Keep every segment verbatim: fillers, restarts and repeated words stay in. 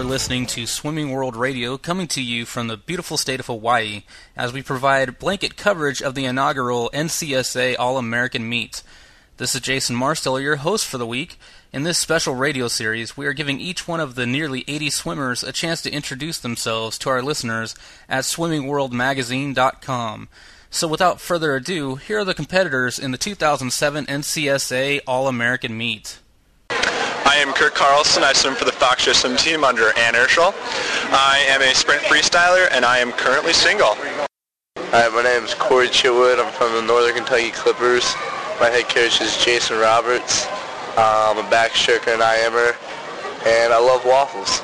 are listening to Swimming World Radio, coming to you from the beautiful state of Hawaii, as we provide blanket coverage of the inaugural N C S A All-American Meet. This is Jason Marsteller, your host for the week. In this special radio series, we are giving each one of the nearly eighty swimmers a chance to introduce themselves to our listeners at swimming world magazine dot com. So without further ado, here are the competitors in the two thousand seven N C S A All-American Meet. I am Kirk Carlson. I swim for the Foxshore Swim Team under Ann Urschel. I am a sprint freestyler, and I am currently single. Hi, my name is Corey Chitwood. I'm from the Northern Kentucky Clippers. My head coach is Jason Roberts. Uh, I'm a backstroker and I M-er, and I love waffles.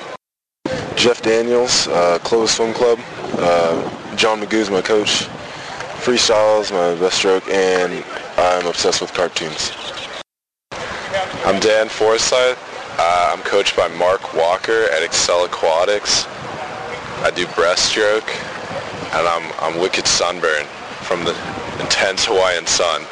Jeff Daniels, uh, Clovis Swim Club. Uh, John Magoo is my coach. Freestyle is my best stroke, and I'm obsessed with cartoons. I'm Dan Forsyth. Uh, I'm coached by Mark Walker at Excel Aquatics. I do breaststroke, and I'm I'm wicked sunburned from the intense Hawaiian sun.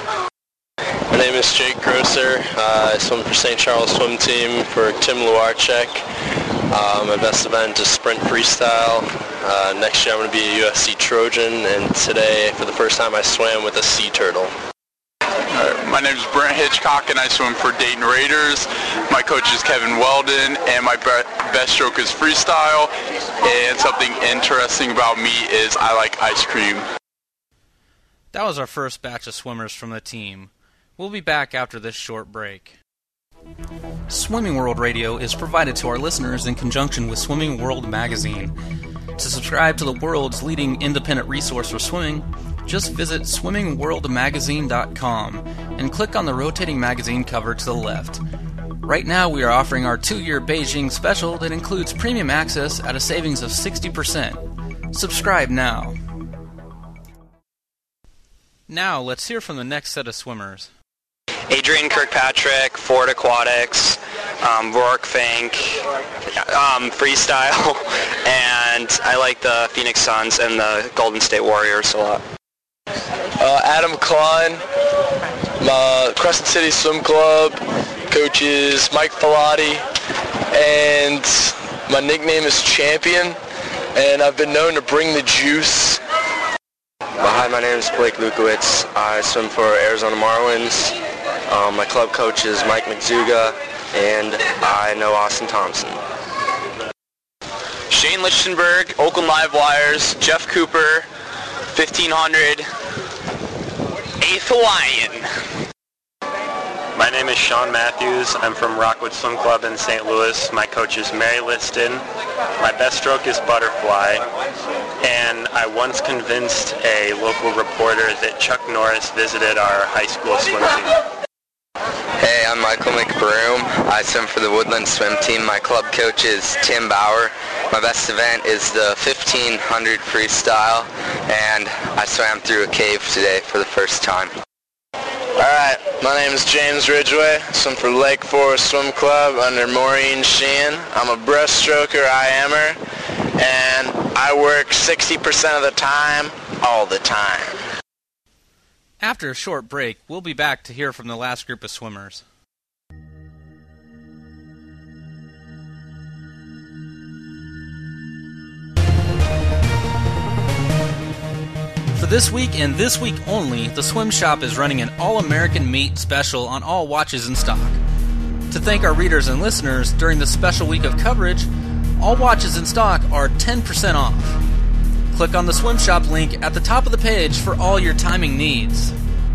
My name is Jake Grosser. Uh, I swim for Saint Charles Swim Team for Tim Luarchek. Uh, my best event is sprint freestyle. Uh, next year I'm going to be a U F C Trojan, and today for the first time I swam with a sea turtle. Uh, my name is Brent Hitchcock, and I swim for Dayton Raiders. My coach is Kevin Weldon, and my be- best stroke is freestyle. And something interesting about me is I like ice cream. That was our first batch of swimmers from the team. We'll be back after this short break. Swimming World Radio is provided to our listeners in conjunction with Swimming World Magazine. To subscribe to the world's leading independent resource for swimming, just visit swimming world magazine dot com and click on the rotating magazine cover to the left. Right now we are offering our two-year Beijing special that includes premium access at a savings of sixty percent. Subscribe now. Now let's hear from the next set of swimmers. Adrian Kirkpatrick, Ford Aquatics, um, Rourke Fink, um, freestyle, and I like the Phoenix Suns and the Golden State Warriors a lot. Uh, Adam Klein, my Crescent City Swim Club, coach is Mike Filati, and my nickname is Champion, and I've been known to bring the juice. Hi, my name is Blake Lukowitz. I swim for Arizona Marlins. Um, my club coach is Mike McZuga, and I know Austin Thompson. Shane Lichtenberg, Oakland Livewires, Jeff Cooper, fifteen hundred, eighth Hawaiian. My name is Sean Matthews. I'm from Rockwood Swim Club in Saint Louis. My coach is Mary Liston. My best stroke is butterfly. And I once convinced a local reporter that Chuck Norris visited our high school swim team. Hey, I'm Michael McBroom. I swim for the Woodland Swim Team. My club coach is Tim Bauer. My best event is the fifteen hundred freestyle, and I swam through a cave today for the first time. Alright, my name is James Ridgway. I swim for Lake Forest Swim Club under Maureen Sheehan. I'm a breaststroker, I am-er, and I work sixty percent of the time, all the time. After a short break, we'll be back to hear from the last group of swimmers. For this week and this week only, the Swim Shop is running an All-American Meet special on all watches in stock. To thank our readers and listeners, during the special week of coverage, all watches in stock are ten percent off. Click on the Swim Shop link at the top of the page for all your timing needs.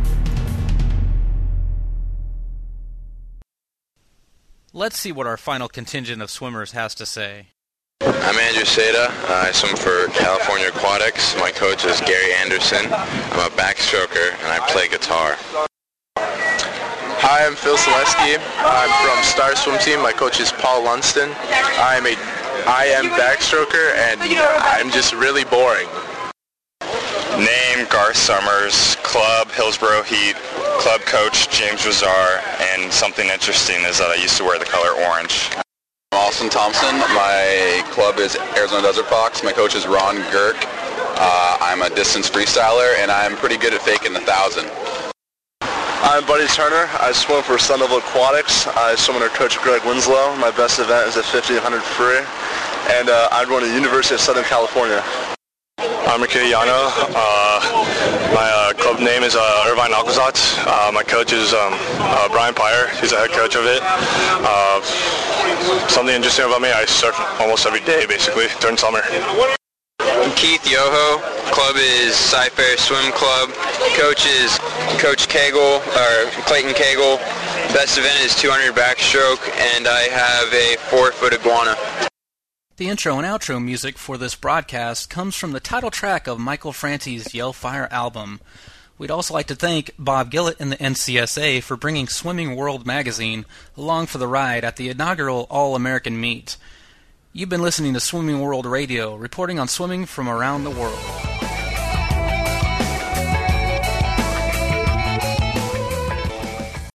Let's see what our final contingent of swimmers has to say. I'm Andrew Seda. Uh, I swim for California Aquatics. My coach is Gary Anderson. I'm a backstroker, and I play guitar. Hi, I'm Phil Selesky. I'm from Star Swim Team. My coach is Paul Lunston. I'm a I am backstroker, and I'm just really boring. Name, Garth Summers. Club, Hillsborough Heat. Club coach, James Razar. And something interesting is that I used to wear the color orange. I'm Austin Thompson. My club is Arizona Desert Fox. My coach is Ron Girk. Uh, I'm a distance freestyler, and I'm pretty good at faking the thousand. I'm Buddy Turner. I swim for Sun Devil Aquatics. I swim under Coach Greg Winslow. My best event is at fifteen hundred free, and uh, I'm going to the University of Southern California. I'm Ricky Yano. Uh, my uh, club name is uh, Irvine Alcazats. Uh, my coach is um, uh, Brian Pyre. He's the head coach of it. Uh, something interesting about me, I surf almost every day, basically, during summer. I'm Keith Yoho. Club is Cypher Swim Club. Coach is Coach Cagle, or Clayton Cagle. Best event is two hundred backstroke, and I have a four-foot iguana. The intro and outro music for this broadcast comes from the title track of Michael Franti's Yellfire album. We'd also like to thank Bob Gillett and the N C S A for bringing Swimming World magazine along for the ride at the inaugural All-American meet. You've been listening to Swimming World Radio, reporting on swimming from around the world.